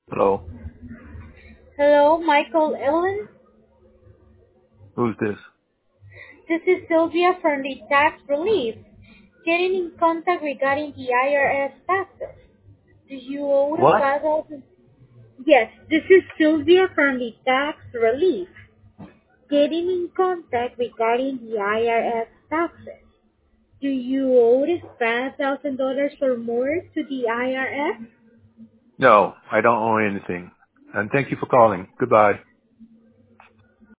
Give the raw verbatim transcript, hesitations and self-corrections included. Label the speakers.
Speaker 1: Hello.
Speaker 2: Hello, Michael Ellen.
Speaker 1: Who's this?
Speaker 2: This is Sylvia from the Tax Relief. Getting in contact regarding the I R S taxes. Do you owe the
Speaker 1: What?
Speaker 2: five thousand? Yes, this is Sylvia from the Tax Relief. Getting in contact regarding the I R S taxes. Do you owe the five thousand dollars or more to the I R S?
Speaker 1: No, I don't own anything. And thank you for calling. Goodbye.